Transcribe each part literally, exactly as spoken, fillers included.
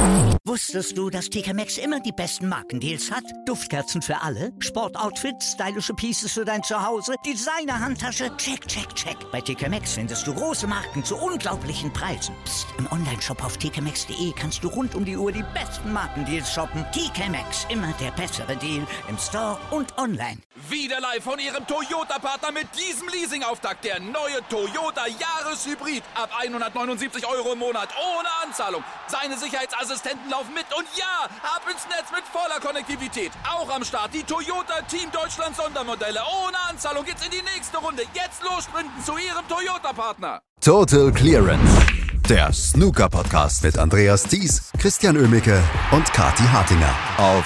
Wusstest du, dass T K Maxx immer die besten Markendeals hat? Duftkerzen für alle, Sportoutfits, stylische Pieces für dein Zuhause, Designer-Handtasche, check, check, check. Bei T K Maxx findest du große Marken zu unglaublichen Preisen. Psst. Im Onlineshop auf t k maxx punkt d e kannst du rund um die Uhr die besten Markendeals shoppen. T K Maxx, immer der bessere Deal im Store und online. Wieder live von Ihrem Toyota-Partner mit diesem Leasing-Auftakt. Der neue Toyota Jahreshybrid. Ab hundertneunundsiebzig Euro im Monat. Ohne Anzahlung. Seine Sicherheitsassistenten laufen mit. Und ja, ab ins Netz mit voller Konnektivität. Auch am Start die Toyota Team Deutschland Sondermodelle. Ohne Anzahlung geht's in die nächste Runde. Jetzt los sprinten zu Ihrem Toyota-Partner. Total Clearance. Der Snooker-Podcast mit Andreas Thies, Christian Oemicke und Kathi Hartinger auf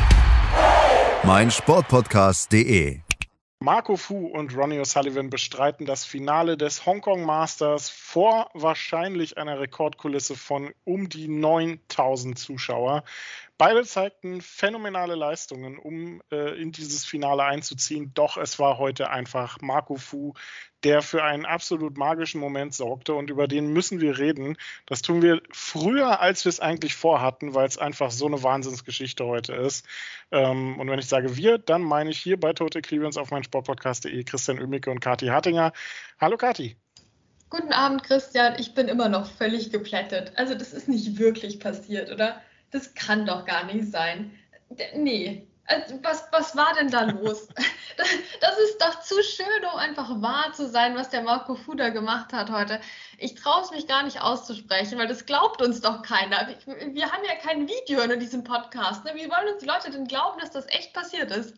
meinsportpodcast punkt de. Marco Fu und Ronnie O'Sullivan bestreiten das Finale des Hongkong Masters vor wahrscheinlich einer Rekordkulisse von um die neuntausend Zuschauer. Beide zeigten phänomenale Leistungen, um äh, in dieses Finale einzuziehen. Doch es war heute einfach Marco Fu, der für einen absolut magischen Moment sorgte. Und über den müssen wir reden. Das tun wir früher, als wir es eigentlich vorhatten, weil es einfach so eine Wahnsinnsgeschichte heute ist. Ähm, und wenn ich sage wir, dann meine ich hier bei Total Clearance auf meinsportpodcast punkt de Christian Oemicke und Kathi Hartinger. Hallo Kathi. Guten Abend, Christian. Ich bin immer noch völlig geplättet. Also das ist nicht wirklich passiert, oder? Das kann doch gar nicht sein. D- nee, also was, was war denn da los? das, das ist doch zu schön, um einfach wahr zu sein, was der Marco Fu da gemacht hat heute. Ich traue es mich gar nicht auszusprechen, weil das glaubt uns doch keiner. Wir, wir haben ja kein Video in diesem Podcast. Ne? Wie wollen uns die Leute denn glauben, dass das echt passiert ist?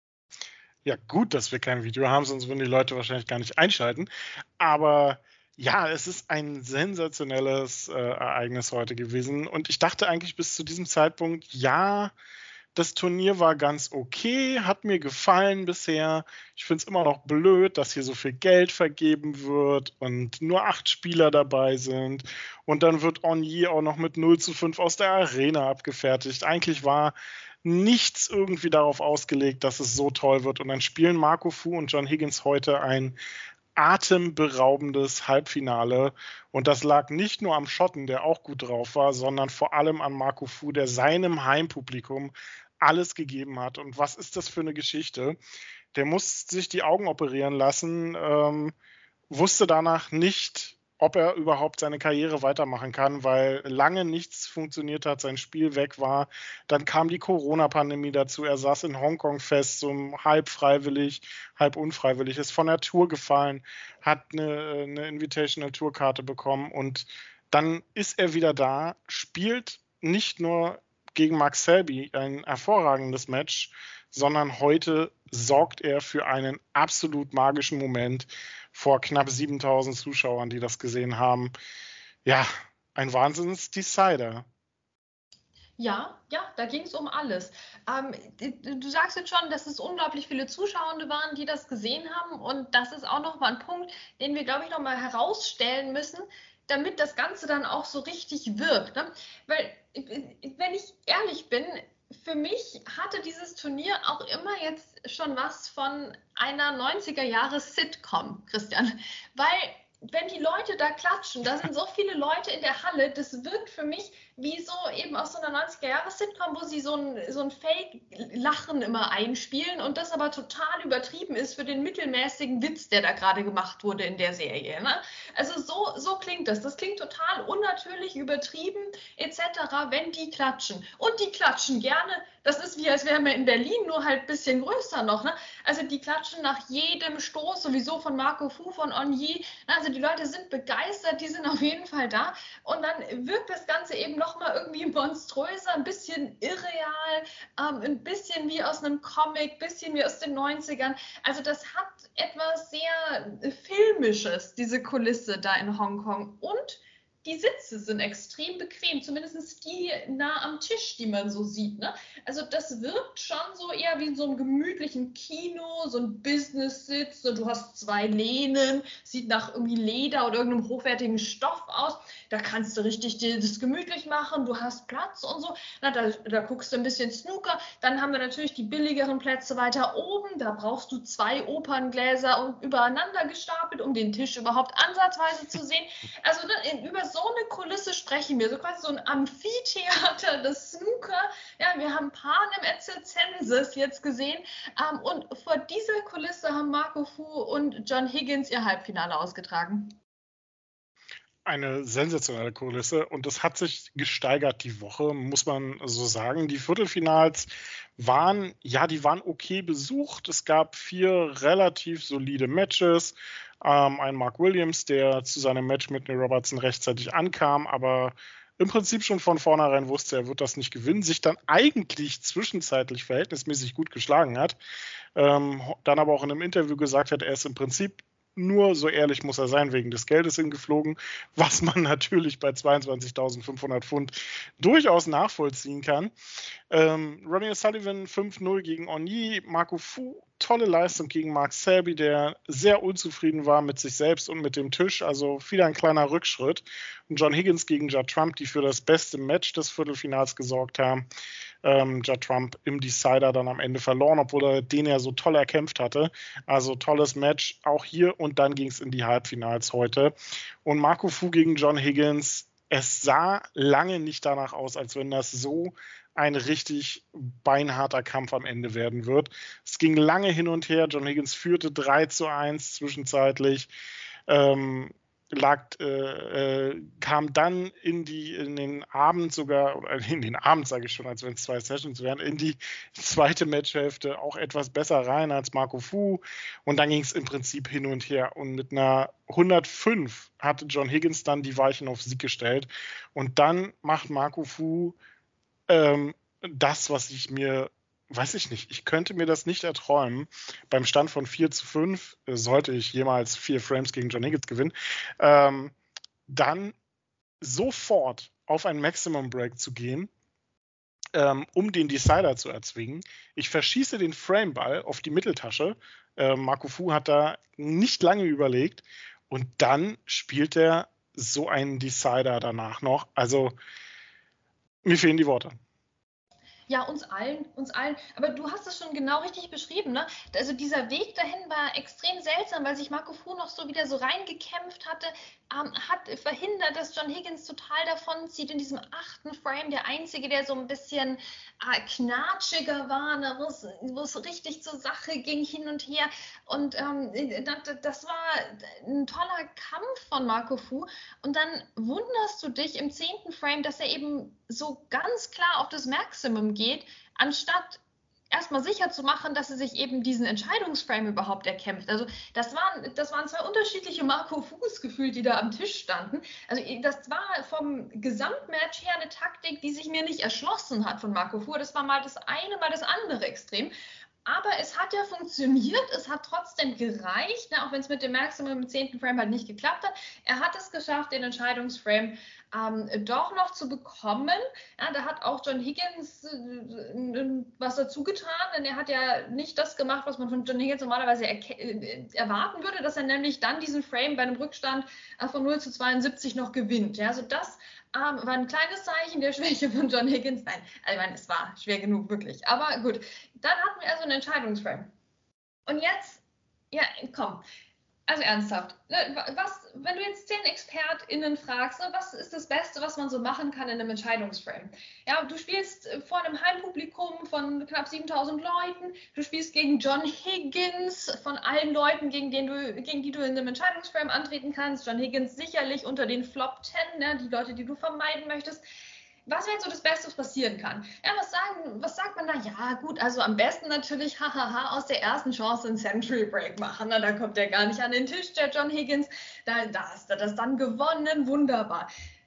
Ja, gut, dass wir kein Video haben, sonst würden die Leute wahrscheinlich gar nicht einschalten. Aber ja, es ist ein sensationelles äh, Ereignis heute gewesen. Und ich dachte eigentlich bis zu diesem Zeitpunkt, ja, das Turnier war ganz okay, hat mir gefallen bisher. Ich finde es immer noch blöd, dass hier so viel Geld vergeben wird und nur acht Spieler dabei sind. Und dann wird Onyi auch noch mit null zu fünf aus der Arena abgefertigt. Eigentlich war nichts irgendwie darauf ausgelegt, dass es so toll wird. Und dann spielen Marco Fu und John Higgins heute ein atemberaubendes Halbfinale. Und das lag nicht nur am Schotten, der auch gut drauf war, sondern vor allem an Marco Fu, der seinem Heimpublikum alles gegeben hat. Und was ist das für eine Geschichte? Der muss sich die Augen operieren lassen, ähm, wusste danach nicht, ob er überhaupt seine Karriere weitermachen kann, weil lange nichts funktioniert hat, sein Spiel weg war. Dann kam die Corona-Pandemie dazu. Er saß in Hongkong fest, so halb freiwillig, halb unfreiwillig, ist von der Tour gefallen, hat eine, eine Invitational-Tour-Karte bekommen und dann ist er wieder da, spielt nicht nur gegen Mark Selby ein hervorragendes Match, sondern heute sorgt er für einen absolut magischen Moment vor knapp siebentausend Zuschauern, die das gesehen haben. Ja, ein Wahnsinns-Decider. Ja, ja, da ging es um alles. Ähm, du sagst jetzt schon, dass es unglaublich viele Zuschauende waren, die das gesehen haben. Und das ist auch nochmal ein Punkt, den wir, glaube ich, nochmal herausstellen müssen, damit das Ganze dann auch so richtig wirkt. Ne? Weil, wenn ich ehrlich bin, für mich hatte dieses Turnier auch immer jetzt schon was von einer neunziger-Jahre-Sitcom, Christian. Weil, wenn die Leute da klatschen, da sind so viele Leute in der Halle, das wirkt für mich wie so eben aus so einer neunziger-Jahre-Sitcom, wo sie so ein, so ein Fake-Lachen immer einspielen und das aber total übertrieben ist für den mittelmäßigen Witz, der da gerade gemacht wurde in der Serie. Ne? Also so, so klingt das. Das klingt total unnatürlich, übertrieben et cetera, wenn die klatschen. Und die klatschen gerne. Das ist wie, als wären wir in Berlin, nur halt ein bisschen größer noch. Ne? Also die klatschen nach jedem Stoß, sowieso von Marco Fu, von Onyi. Also die Leute sind begeistert, die sind auf jeden Fall da. Und dann wirkt das Ganze eben nochmal irgendwie monströser, ein bisschen irreal, ähm, ein bisschen wie aus einem Comic, ein bisschen wie aus den neunzigern. Also das hat etwas sehr Filmisches, diese Kulisse da in Hongkong. Und die Sitze sind extrem bequem, zumindest die nah am Tisch, die man so sieht. Ne? Also das wirkt schon so eher wie in so einem gemütlichen Kino, so ein Business-Sitz, und du hast zwei Lehnen, sieht nach irgendwie Leder oder irgendeinem hochwertigen Stoff aus. Da kannst du richtig dir das gemütlich machen, du hast Platz und so. Na, da, da guckst du ein bisschen Snooker. Dann haben wir natürlich die billigeren Plätze weiter oben. Da brauchst du zwei Operngläser und übereinander gestapelt, um den Tisch überhaupt ansatzweise zu sehen. Also in, über so eine Kulisse sprechen wir, so quasi so ein Amphitheater des Snooker. Ja, wir haben Panem et Circenses jetzt gesehen. Ähm, und vor dieser Kulisse haben Marco Fu und John Higgins ihr Halbfinale ausgetragen. Eine sensationelle Kulisse und es hat sich gesteigert die Woche, muss man so sagen. Die Viertelfinals waren, ja, die waren okay besucht. Es gab vier relativ solide Matches. Ähm, ein Mark Williams, der zu seinem Match mit Neil Robertson rechtzeitig ankam, aber im Prinzip schon von vornherein wusste, er wird das nicht gewinnen, sich dann eigentlich zwischenzeitlich verhältnismäßig gut geschlagen hat, ähm, dann aber auch in einem Interview gesagt hat, er ist im Prinzip nur, so ehrlich muss er sein, wegen des Geldes hingeflogen, was man natürlich bei zweiundzwanzigtausendfünfhundert Pfund durchaus nachvollziehen kann. Ähm, Ronnie O'Sullivan fünf null gegen Onyi, Marco Fu, tolle Leistung gegen Mark Selby, der sehr unzufrieden war mit sich selbst und mit dem Tisch, also wieder ein kleiner Rückschritt. Und John Higgins gegen Judd Trump, die für das beste Match des Viertelfinals gesorgt haben. Ähm, Judd Trump im Decider dann am Ende verloren, obwohl er den ja so toll erkämpft hatte. Also tolles Match auch hier und dann ging es in die Halbfinals heute. Und Marco Fu gegen John Higgins, es sah lange nicht danach aus, als wenn das so ein richtig beinharter Kampf am Ende werden wird. Es ging lange hin und her. John Higgins führte drei zu eins zwischenzeitlich. Ähm, lag, äh, äh, kam dann in die in den Abend sogar, oder in den Abend sage ich schon, als wenn es zwei Sessions wären, in die zweite Matchhälfte auch etwas besser rein als Marco Fu und dann ging es im Prinzip hin und her und mit einer hundertfünf hatte John Higgins dann die Weichen auf Sieg gestellt und dann macht Marco Fu ähm, das, was ich mir weiß ich nicht, ich könnte mir das nicht erträumen. Beim Stand von vier zu fünf äh, sollte ich jemals vier Frames gegen John Higgins gewinnen, ähm, dann sofort auf einen Maximum Break zu gehen, ähm, um den Decider zu erzwingen. Ich verschieße den Frameball auf die Mitteltasche. Äh, Marco Fu hat da nicht lange überlegt und dann spielt er so einen Decider danach noch. Also mir fehlen die Worte. Ja, uns allen, uns allen. Aber du hast es schon genau richtig beschrieben, ne? Also dieser Weg dahin war extrem seltsam, weil sich Marco Fu noch so wieder so reingekämpft hatte, ähm, hat verhindert, dass John Higgins total davon zieht in diesem achten Frame, der einzige, der so ein bisschen äh, knatschiger war, ne? wo es richtig zur Sache ging, hin und her. Und ähm, das, das war ein toller Kampf von Marco Fu. Und dann wunderst du dich im zehnten Frame, dass er eben so ganz klar auf das Maximum geht, anstatt erstmal sicher zu machen, dass er sich eben diesen Entscheidungsframe überhaupt erkämpft. Also das waren, das waren zwei unterschiedliche Marco Fus gefühlt, die da am Tisch standen. Also das war vom Gesamtmatch her eine Taktik, die sich mir nicht erschlossen hat von Marco Fu. Das war mal das eine, mal das andere Extrem. Aber es hat ja funktioniert, es hat trotzdem gereicht, ne, auch wenn es mit dem Maximum im zehnten Frame halt nicht geklappt hat. Er hat es geschafft, den Entscheidungsframe ähm, doch noch zu bekommen. Ja, da hat auch John Higgins äh, was dazu getan, denn er hat ja nicht das gemacht, was man von John Higgins normalerweise er- erwarten würde, dass er nämlich dann diesen Frame bei einem Rückstand äh, von null zu zweiundsiebzig noch gewinnt. Ja, also das Ähm, war ein kleines Zeichen der Schwäche von John Higgins. Nein, ich meine, es war schwer genug, wirklich. Aber gut, dann hatten wir also einen Entscheidungsframe. Und jetzt, ja, komm, also ernsthaft, was, wenn du jetzt zehn ExpertInnen fragst, was ist das Beste, was man so machen kann in einem Entscheidungsframe? Ja, du spielst vor einem Heimpublikum von knapp siebentausend Leuten, du spielst gegen John Higgins, von allen Leuten, gegen, den du, gegen die du in einem Entscheidungsframe antreten kannst. John Higgins sicherlich unter den Flop zehn, ne, die Leute, die du vermeiden möchtest. Was wäre jetzt so das Beste, was passieren kann? Ja, was, sagen, was sagt man da? Ja, gut, also am besten natürlich, hahaha, aus der ersten Chance einen Century Break machen. Na, da kommt er gar nicht an den Tisch, der John Higgins. Da, da hast du das dann gewonnen, wunderbar.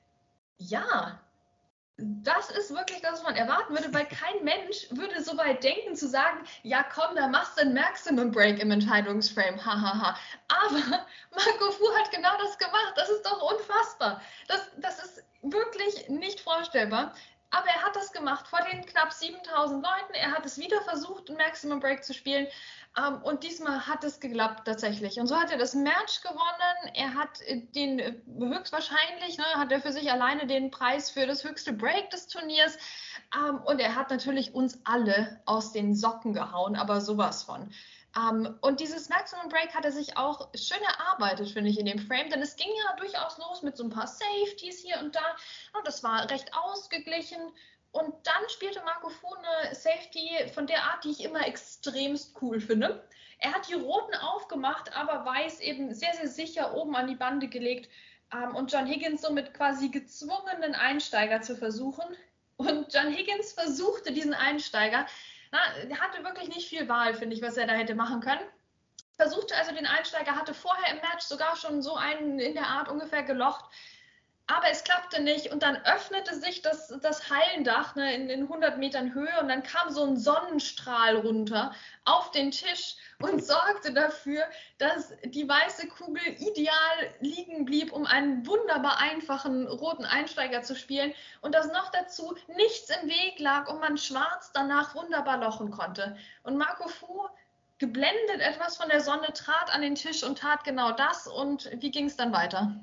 Ja, das ist wirklich das, was man erwarten würde, weil kein Mensch würde so weit denken zu sagen, ja komm, da machst du einen Maximum Break im Entscheidungsframe, hahaha. Aber Marco Fu hat genau das gemacht, das ist doch unfassbar. Das, das ist wirklich nicht vorstellbar. Aber er hat das gemacht vor den knapp siebentausend Leuten. Er hat es wieder versucht, ein Maximum Break zu spielen. Um, und diesmal hat es geklappt tatsächlich. Und so hat er das Match gewonnen. Er hat den höchstwahrscheinlich, ne, hat er für sich alleine den Preis für das höchste Break des Turniers. Um, und er hat natürlich uns alle aus den Socken gehauen, aber sowas von. Um, und dieses Maximum Break hat er sich auch schön erarbeitet, finde ich, in dem Frame. Denn es ging ja durchaus los mit so ein paar Safeties hier und da. Und das war recht ausgeglichen. Und dann spielte Marco Fu eine Safety von der Art, die ich immer extremst cool finde. Er hat die Roten aufgemacht, aber Weiß eben sehr, sehr sicher oben an die Bande gelegt ähm, und John Higgins somit quasi gezwungen, einen Einsteiger zu versuchen. Und John Higgins versuchte diesen Einsteiger. Na, er hatte wirklich nicht viel Wahl, finde ich, was er da hätte machen können. Versuchte also den Einsteiger, hatte vorher im Match sogar schon so einen in der Art ungefähr gelocht. Aber es klappte nicht und dann öffnete sich das, das Hallendach, ne, in, in hundert Metern Höhe und dann kam so ein Sonnenstrahl runter auf den Tisch und sorgte dafür, dass die weiße Kugel ideal liegen blieb, um einen wunderbar einfachen roten Einsteiger zu spielen und dass noch dazu nichts im Weg lag und man schwarz danach wunderbar lochen konnte. Und Marco Fu, geblendet etwas von der Sonne, trat an den Tisch und tat genau das. Und wie ging es dann weiter?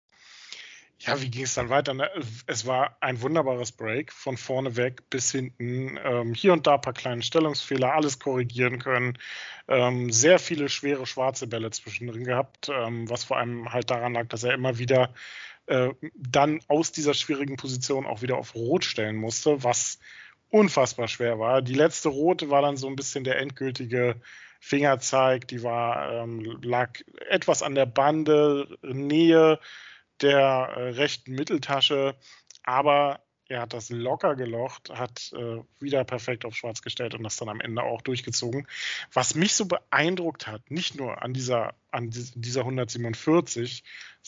Ja, wie ging es dann weiter? Es war ein wunderbares Break, von vorne weg bis hinten. Ähm, hier und da ein paar kleine Stellungsfehler, alles korrigieren können. Ähm, sehr viele schwere schwarze Bälle zwischendrin gehabt, ähm, was vor allem halt daran lag, dass er immer wieder äh, dann aus dieser schwierigen Position auch wieder auf Rot stellen musste, was unfassbar schwer war. Die letzte Rote war dann so ein bisschen der endgültige Fingerzeig. Die war, ähm, lag etwas an der Bande, Nähe der äh, rechten Mitteltasche, aber er hat das locker gelocht, hat äh, wieder perfekt auf Schwarz gestellt und das dann am Ende auch durchgezogen. Was mich so beeindruckt hat, nicht nur an dieser, an dieser hundertsiebenundvierzig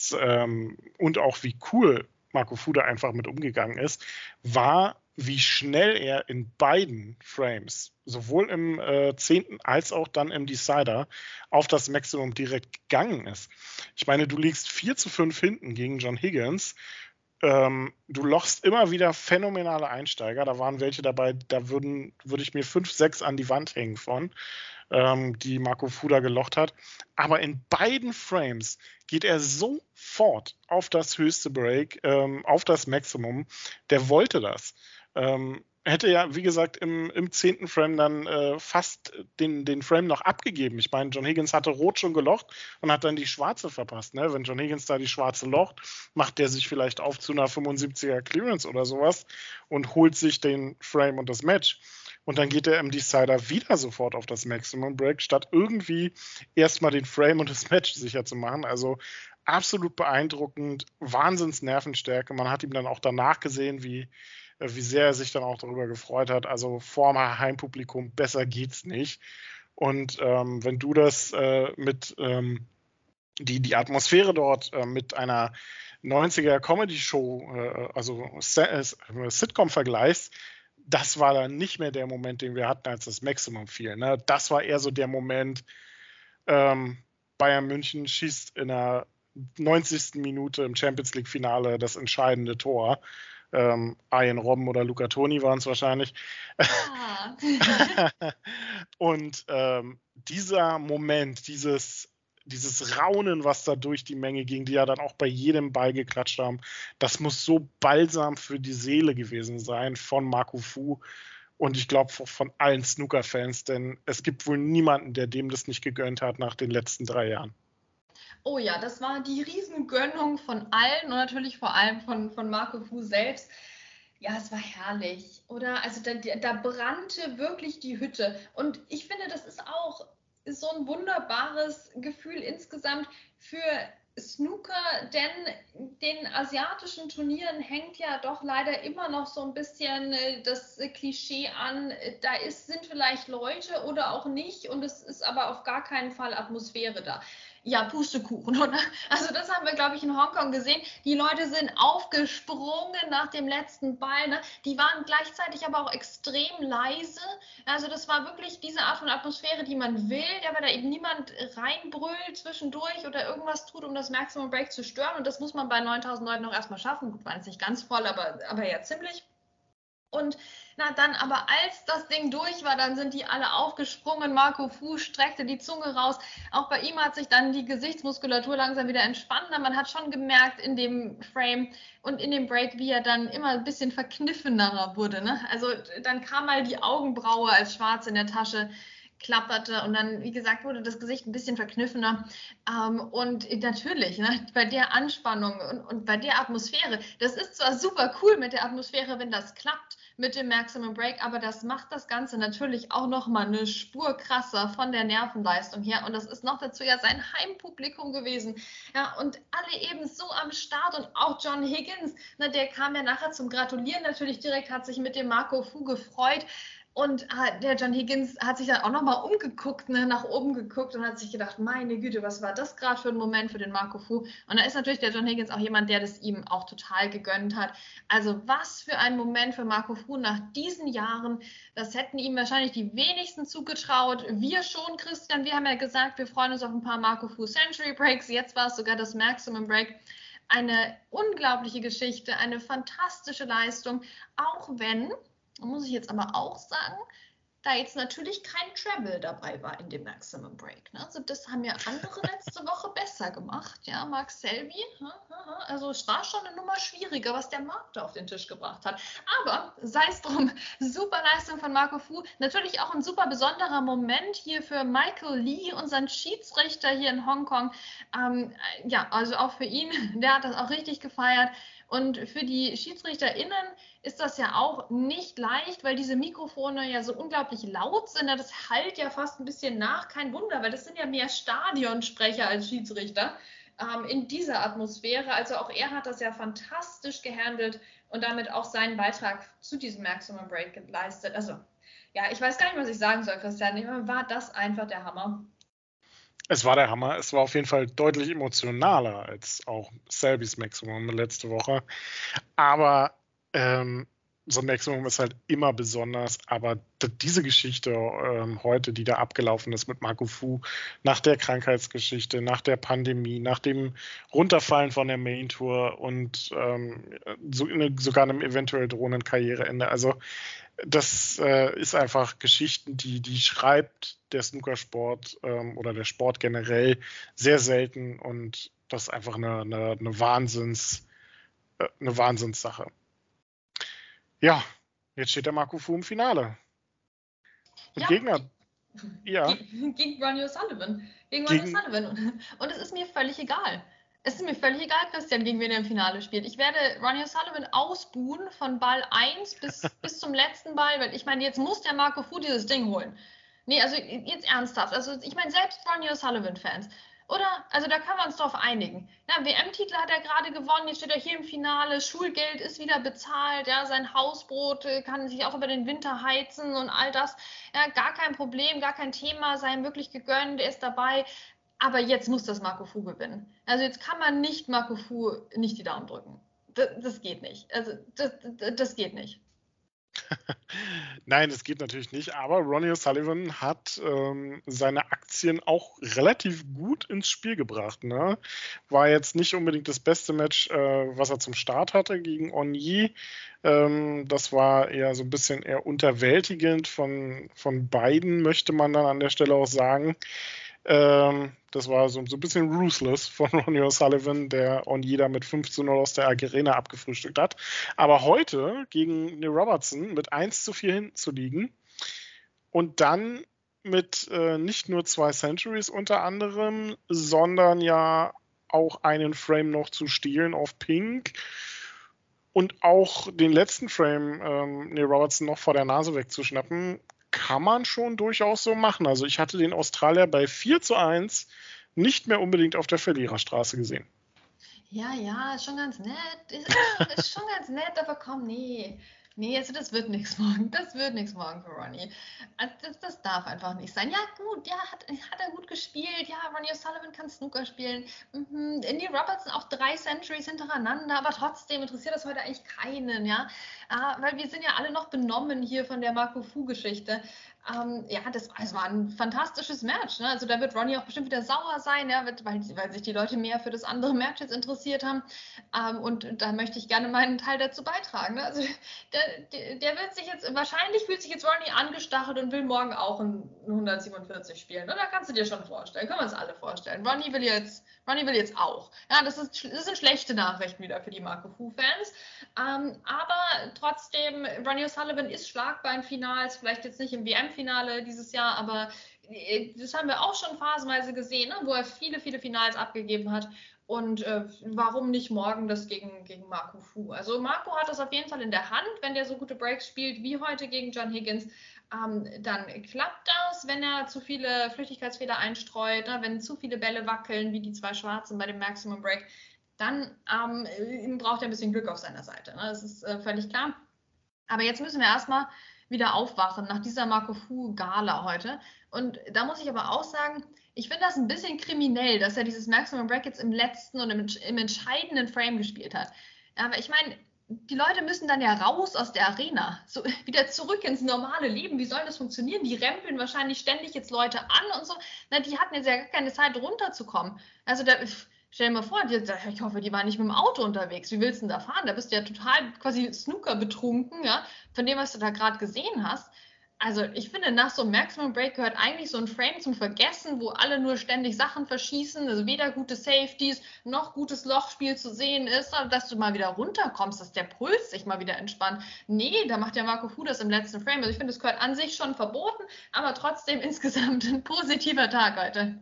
ähm, und auch wie cool Marco Fu da einfach mit umgegangen ist, war, wie schnell er in beiden Frames, sowohl im äh, zehnten als auch dann im Decider, auf das Maximum direkt gegangen ist. Ich meine, du liegst vier zu fünf hinten gegen John Higgins. Ähm, du lochst immer wieder phänomenale Einsteiger. Da waren welche dabei, da würden, würde ich mir fünf, sechs an die Wand hängen von, ähm, die Marco Fu da gelocht hat. Aber in beiden Frames geht er sofort auf das höchste Break, ähm, auf das Maximum. Der wollte das. Ähm, hätte ja, wie gesagt, im, im zehnten Frame dann äh, fast den, den Frame noch abgegeben. Ich meine, John Higgins hatte Rot schon gelocht und hat dann die Schwarze verpasst. Ne? Wenn John Higgins da die Schwarze locht, macht der sich vielleicht auf zu einer fünfundsiebziger Clearance oder sowas und holt sich den Frame und das Match. Und dann geht er im Decider wieder sofort auf das Maximum Break, statt irgendwie erstmal den Frame und das Match sicher zu machen. Also absolut beeindruckend, Wahnsinns Nervenstärke. Man hat ihm dann auch danach gesehen, wie wie sehr er sich dann auch darüber gefreut hat. Also vor dem Heimpublikum, besser geht's nicht. Und ähm, wenn du das äh, mit ähm, die, die Atmosphäre dort äh, mit einer neunziger Comedy-Show, äh, also äh, Sitcom vergleichst, das war dann nicht mehr der Moment, den wir hatten, als das Maximum fiel. Ne? Das war eher so der Moment, ähm, Bayern München schießt in der neunzigsten Minute im Champions League-Finale das entscheidende Tor. Ähm, Arjen Robben oder Luca Toni waren es wahrscheinlich. Ah. Und ähm, dieser Moment, dieses, dieses Raunen, was da durch die Menge ging, die ja dann auch bei jedem Ball geklatscht haben, das muss so balsam für die Seele gewesen sein von Marco Fu und ich glaube von allen Snooker-Fans, denn es gibt wohl niemanden, der dem das nicht gegönnt hat nach den letzten drei Jahren. Oh ja, das war die Riesengönnung von allen und natürlich vor allem von, von Marco Fu selbst. Ja, es war herrlich, oder? Also da, da brannte wirklich die Hütte. Und ich finde, das ist auch so ein wunderbares Gefühl insgesamt für Snooker, denn den asiatischen Turnieren hängt ja doch leider immer noch so ein bisschen das Klischee an, da ist, sind vielleicht Leute oder auch nicht und es ist aber auf gar keinen Fall Atmosphäre da. Ja, Pustekuchen, oder? Also das haben wir, glaube ich, in Hongkong gesehen. Die Leute sind aufgesprungen nach dem letzten Ball. Ne? Die waren gleichzeitig aber auch extrem leise. Also das war wirklich diese Art von Atmosphäre, die man will, ja, weil da eben niemand reinbrüllt zwischendurch oder irgendwas tut, um das Maximum Break zu stören. Und das muss man bei neuntausend Leuten noch erstmal schaffen. Gut, war jetzt nicht ganz voll, aber, aber ja ziemlich. Und na dann, aber als das Ding durch war, dann sind die alle aufgesprungen. Marco Fu streckte die Zunge raus. Auch bei ihm hat sich dann die Gesichtsmuskulatur langsam wieder entspannt. Man hat schon gemerkt in dem Frame und in dem Break, wie er dann immer ein bisschen verkniffener wurde. Ne? Also dann kam mal die Augenbraue als schwarz in der Tasche, klapperte und dann, wie gesagt, wurde das Gesicht ein bisschen verkniffener. Ähm, und natürlich, ne, bei der Anspannung und, und bei der Atmosphäre, das ist zwar super cool mit der Atmosphäre, wenn das klappt mit dem Maximum Break, aber das macht das Ganze natürlich auch nochmal eine Spur krasser von der Nervenleistung her. Und das ist noch dazu ja sein Heimpublikum gewesen. Ja, und alle eben so am Start und auch John Higgins, ne, der kam ja nachher zum Gratulieren natürlich direkt, hat sich mit dem Marco Fu gefreut. Und äh, der John Higgins hat sich dann auch nochmal umgeguckt, ne, nach oben geguckt und hat sich gedacht, meine Güte, was war das gerade für ein Moment für den Marco Fu? Und da ist natürlich der John Higgins auch jemand, der das ihm auch total gegönnt hat. Also was für ein Moment für Marco Fu nach diesen Jahren. Das hätten ihm wahrscheinlich die wenigsten zugetraut. Wir schon, Christian, wir haben ja gesagt, wir freuen uns auf ein paar Marco Fu Century Breaks. Jetzt war es sogar das Maximum Break. Eine unglaubliche Geschichte, eine fantastische Leistung, auch wenn... muss ich jetzt aber auch sagen, da jetzt natürlich kein Treble dabei war in dem Maximum Break. Ne? Also das haben ja andere letzte Woche besser gemacht. Ja, Mark Selby, also es war schon eine Nummer schwieriger, was der Marc da auf den Tisch gebracht hat. Aber sei es drum, super Leistung von Marco Fu. Natürlich auch ein super besonderer Moment hier für Michael Lee, unseren Schiedsrichter hier in Hongkong. Ähm, ja, also auch für ihn, der hat das auch richtig gefeiert. Und für die SchiedsrichterInnen ist das ja auch nicht leicht, weil diese Mikrofone ja so unglaublich laut sind. Das hallt ja fast ein bisschen nach. Kein Wunder, weil das sind ja mehr Stadionsprecher als Schiedsrichter ähm, in dieser Atmosphäre. Also auch er hat das ja fantastisch gehandelt und damit auch seinen Beitrag zu diesem Maximum Break geleistet. Also ja, ich weiß gar nicht, was ich sagen soll, Christian. War das einfach der Hammer? Es war der Hammer. Es war auf jeden Fall deutlich emotionaler als auch Selbys Maximum letzte Woche. Aber ähm, so ein Maximum ist halt immer besonders. Aber d- diese Geschichte ähm, heute, die da abgelaufen ist mit Marco Fu, nach der Krankheitsgeschichte, nach der Pandemie, nach dem Runterfallen von der Main Tour und ähm, so, ne, sogar einem eventuell drohenden Karriereende. Also das äh, ist einfach Geschichten, die, die schreibt der Snookersport ähm, oder der Sport generell sehr selten und das ist einfach eine, eine, eine, Wahnsinns, äh, eine Wahnsinnssache. Ja, jetzt steht der Marco Fu im Finale. Und ja, Gegner, ja. Gegen, gegen Ronnie O'Sullivan. Gegen Ronnie O'Sullivan. Und es ist mir völlig egal. Es ist mir völlig egal, Christian, gegen wen er im Finale spielt. Ich werde Ronnie O'Sullivan ausbuhen von Ball eins bis, bis zum letzten Ball, weil ich meine, jetzt muss der Marco Fu dieses Ding holen. Nee, also jetzt ernsthaft. Also ich meine, selbst Ronnie O'Sullivan-Fans. Oder? Also da können wir uns drauf einigen. Ja, W M-Titel hat er gerade gewonnen, jetzt steht er hier im Finale, Schulgeld ist wieder bezahlt, ja, sein Hausbrot kann sich auch über den Winter heizen und all das. Ja, gar kein Problem, gar kein Thema, sei ihm wirklich gegönnt, er ist dabei. Aber jetzt muss das Marco Fu gewinnen. Also jetzt kann man nicht Marco Fu nicht die Daumen drücken. Das, das geht nicht. Also das, das, das geht nicht. Nein, das geht natürlich nicht. Aber Ronnie O'Sullivan hat ähm, seine Aktien auch relativ gut ins Spiel gebracht. Ne? War jetzt nicht unbedingt das beste Match, äh, was er zum Start hatte gegen Onyi. Ähm, das war eher so ein bisschen eher unterwältigend von, von beiden, möchte man dann an der Stelle auch sagen. Ähm, das war so, so ein bisschen ruthless von Ronnie O'Sullivan, der Onyi da mit fünf zu null aus der Arena abgefrühstückt hat. Aber heute gegen Neil Robertson mit eins zu vier hinten zu liegen und dann mit äh, nicht nur zwei Centuries unter anderem, sondern ja auch einen Frame noch zu stehlen auf Pink und auch den letzten Frame ähm, Neil Robertson noch vor der Nase wegzuschnappen, kann man schon durchaus so machen. Also ich hatte den Australier bei vier zu eins nicht mehr unbedingt auf der Verliererstraße gesehen. Ja, ja, ist schon ganz nett. Ist, ist schon ganz nett, aber komm, nee. Nee, also das wird nichts morgen. Das wird nichts morgen für Ronnie. Also das, das darf einfach nicht sein. Ja, gut, ja, hat, hat er gut gespielt. Ja, Ronnie O'Sullivan kann Snooker spielen. Mhm. Neil Robertson auch drei Centuries hintereinander, aber trotzdem interessiert das heute eigentlich keinen, ja. Ah, weil wir sind ja alle noch benommen hier von der Marco Fu-Geschichte. Ähm, ja, das, das war ein fantastisches Match. Ne? Also da wird Ronnie auch bestimmt wieder sauer sein, ja, wird, weil, weil sich die Leute mehr für das andere Match jetzt interessiert haben. Ähm, und da möchte ich gerne meinen Teil dazu beitragen. Ne? Also der, der, der wird sich jetzt, wahrscheinlich fühlt sich jetzt Ronnie angestachelt und will morgen auch ein hundertsiebenundvierzig spielen. Ne? Da kannst du dir schon vorstellen, können wir uns alle vorstellen. Ronnie will jetzt, Ronnie will jetzt auch. Ja, das, ist, das sind schlechte Nachrichten wieder für die Marco Fu-Fans. Ähm, aber trotzdem, Ronnie O'Sullivan ist schlagbar in Finals, vielleicht jetzt nicht im W M-Finale dieses Jahr, aber das haben wir auch schon phasenweise gesehen, ne, wo er viele, viele Finals abgegeben hat. Und äh, warum nicht morgen das gegen, gegen Marco Fu? Also Marco hat das auf jeden Fall in der Hand, wenn der so gute Breaks spielt wie heute gegen John Higgins. Ähm, dann klappt das, wenn er zu viele Flüchtigkeitsfehler einstreut, ne, wenn zu viele Bälle wackeln, wie die zwei Schwarzen bei dem Maximum Break, dann ähm, braucht er ein bisschen Glück auf seiner Seite. Ne? Das ist äh, völlig klar. Aber jetzt müssen wir erstmal wieder aufwachen nach dieser Marco Fu-Gala heute. Und da muss ich aber auch sagen, ich finde das ein bisschen kriminell, dass er dieses Maximum Break jetzt im letzten und im, im entscheidenden Frame gespielt hat. Aber ich meine, die Leute müssen dann ja raus aus der Arena, so wieder zurück ins normale Leben. Wie soll das funktionieren? Die rempeln wahrscheinlich ständig jetzt Leute an und so. Na, die hatten jetzt ja gar keine Zeit, runterzukommen. Also da... Stell dir mal vor, die, ich hoffe, die waren nicht mit dem Auto unterwegs. Wie willst du denn da fahren? Da bist du ja total quasi Snooker betrunken, ja, von dem, was du da gerade gesehen hast. Also ich finde, nach so einem Maximum Break gehört eigentlich so ein Frame zum Vergessen, wo alle nur ständig Sachen verschießen, also weder gute Safeties noch gutes Lochspiel zu sehen ist, dass du mal wieder runterkommst, dass der Puls sich mal wieder entspannt. Nee, da macht der Marco Fu das im letzten Frame. Also ich finde, das gehört an sich schon verboten, aber trotzdem insgesamt ein positiver Tag heute.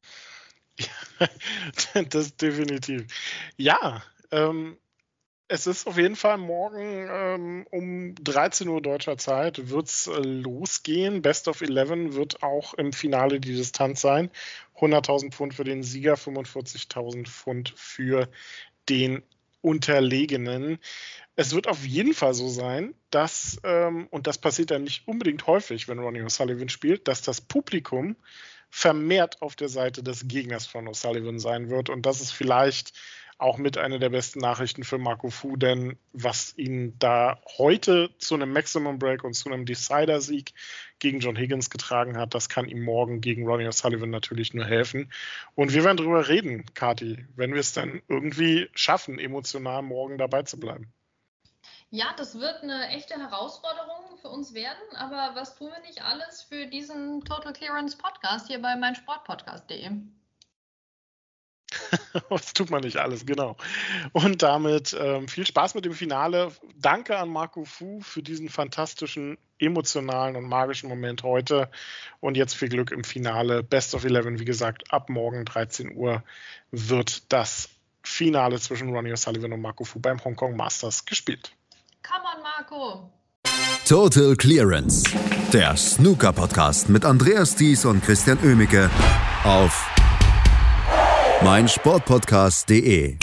Ja, das definitiv. Ja, ähm, es ist auf jeden Fall morgen ähm, um dreizehn Uhr deutscher Zeit wird es äh, losgehen. Best of Eleven wird auch im Finale die Distanz sein. hunderttausend Pfund für den Sieger, fünfundvierzigtausend Pfund für den Unterlegenen. Es wird auf jeden Fall so sein, dass, ähm, und das passiert dann nicht unbedingt häufig, wenn Ronnie O'Sullivan spielt, dass das Publikum vermehrt auf der Seite des Gegners von O'Sullivan sein wird. Und das ist vielleicht auch mit einer der besten Nachrichten für Marco Fu, denn was ihn da heute zu einem Maximum Break und zu einem Decider-Sieg gegen John Higgins getragen hat, das kann ihm morgen gegen Ronnie O'Sullivan natürlich nur helfen. Und wir werden drüber reden, Kathi, wenn wir es dann irgendwie schaffen, emotional morgen dabei zu bleiben. Ja, das wird eine echte Herausforderung für uns werden, aber was tun wir nicht alles für diesen Total Clearance Podcast hier bei meinsportpodcast punkt de? Das tut man nicht alles, genau. Und damit ähm, viel Spaß mit dem Finale. Danke an Marco Fu für diesen fantastischen, emotionalen und magischen Moment heute. Und jetzt viel Glück im Finale. Best of Eleven, wie gesagt, ab morgen dreizehn Uhr wird das Finale zwischen Ronnie O'Sullivan und Marco Fu beim Hong Kong Masters gespielt. Come on, Marco! Total Clearance, der Snooker-Podcast mit Andreas Thies und Christian Oemicke auf meinsportpodcast punkt de.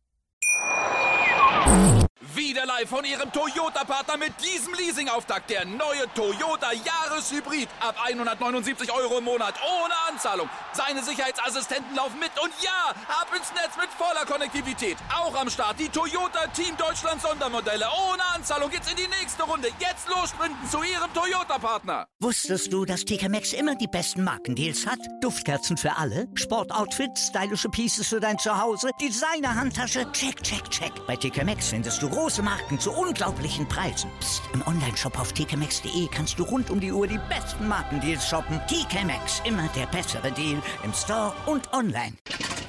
Wieder live von Ihrem Toyota-Partner mit diesem Leasing-Auftakt. Der neue Toyota Jahreshybrid. Ab hundertneunundsiebzig Euro im Monat. Ohne Anzahlung. Seine Sicherheitsassistenten laufen mit. Und ja, ab ins Netz mit voller Konnektivität. Auch am Start die Toyota Team Deutschland Sondermodelle. Ohne Anzahlung geht's in die nächste Runde. Jetzt los sprinten zu Ihrem Toyota-Partner. Wusstest du, dass T K Maxx immer die besten Markendeals hat? Duftkerzen für alle, Sportoutfits, stylische Pieces für dein Zuhause, Designer-Handtasche, check, check, check. Bei T K Maxx findest du große Marken zu unglaublichen Preisen. Psst. Im Onlineshop auf t k maxx punkt de kannst du rund um die Uhr die besten Markendeals shoppen. T K Maxx, immer der bessere Deal im Store und online.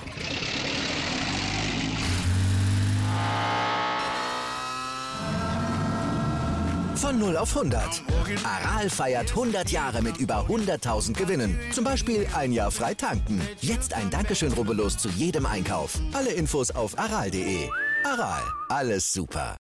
Von null auf hundert. Aral feiert hundert Jahre mit über hunderttausend Gewinnen. Zum Beispiel ein Jahr frei tanken. Jetzt ein Dankeschön, rubbellos zu jedem Einkauf. Alle Infos auf aral punkt de. Aral, alles super.